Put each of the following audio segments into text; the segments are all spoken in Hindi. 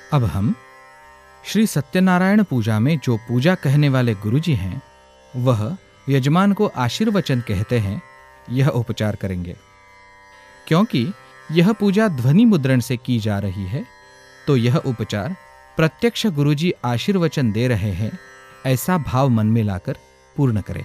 अब हम श्री सत्यनारायण पूजा में जो पूजा कहने वाले गुरुजी हैं, वह यजमान को आशीर्वचन कहते हैं, यह उपचार करेंगे। क्योंकि यह पूजा ध्वनि मुद्रण से की जा रही है, तो यह उपचार प्रत्यक्ष गुरुजी आशीर्वचन दे रहे हैं, ऐसा भाव मन में लाकर पूर्ण करें।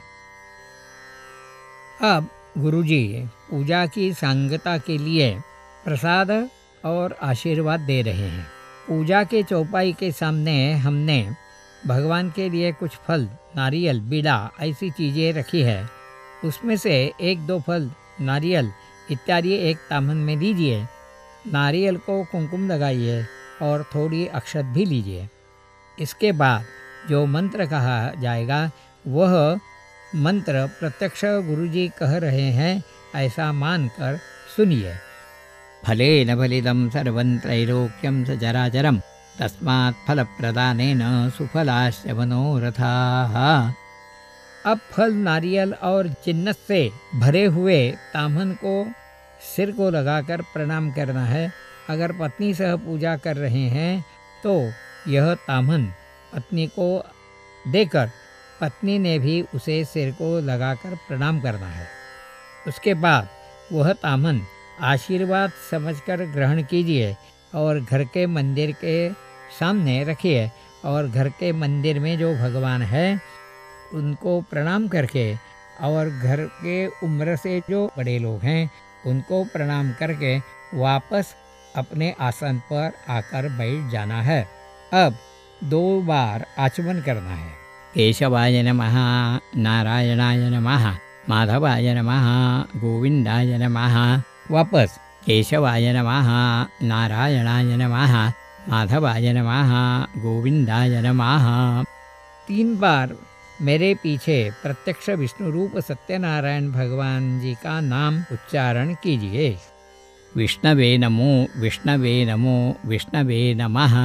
अब गुरुजी पूजा की सांगता के लिए प्रसाद और आशीर्वाद दे रहे हैं। पूजा के चौपाई के सामने हमने भगवान के लिए कुछ फल, नारियल, बीड़ा ऐसी चीज़ें रखी है। उसमें से 1-2 फल, नारियल इत्यादि एक तामन में दीजिए। नारियल को कुमकुम लगाइए और थोड़ी अक्षत भी लीजिए। इसके बाद जो मंत्र कहा जाएगा वह मंत्र प्रत्यक्ष गुरुजी कह रहे हैं, ऐसा मानकर सुनिए। फलेन फलिदं सर्वं त्रैलोक्यं सचराचरं तस्मात् फलप्रदानेन सुफलाश्च मनोरथाः। अब फल, नारियल और चिन्नत से भरे हुए ताम्हन को सिर को लगाकर प्रणाम करना है। अगर पत्नी सह पूजा कर रहे हैं तो यह ताम्हन पत्नी को देकर पत्नी ने भी उसे सिर को लगाकर प्रणाम करना है। उसके बाद वह ताम्हन आशीर्वाद समझकर ग्रहण कीजिए और घर के मंदिर के सामने रखिए और घर के मंदिर में जो भगवान है उनको प्रणाम करके और घर के उम्र से जो बड़े लोग हैं उनको प्रणाम करके वापस अपने आसन पर आकर बैठ जाना है। अब 2 बार आचमन करना है। केशवाय नमः, नारायणाय नमः, माधवाय नमः, गोविंदाय नमः। वापस केशवाय नमः, नारायणाय नमः, माधवाय नमः, गोविंदाय नमः। 3 बार मेरे पीछे प्रत्यक्ष विष्णु रूप सत्यनारायण भगवान जी का नाम उच्चारण कीजिए। विष्णवे नमो, विष्णवे नमो, विष्णवे नमः।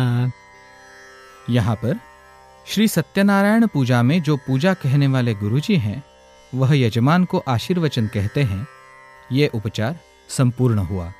यहाँ पर श्री सत्यनारायण पूजा में जो पूजा कहने वाले गुरुजी हैं, वह यजमान को आशीर्वचन कहते हैं। ये उपचार संपूर्ण हुआ।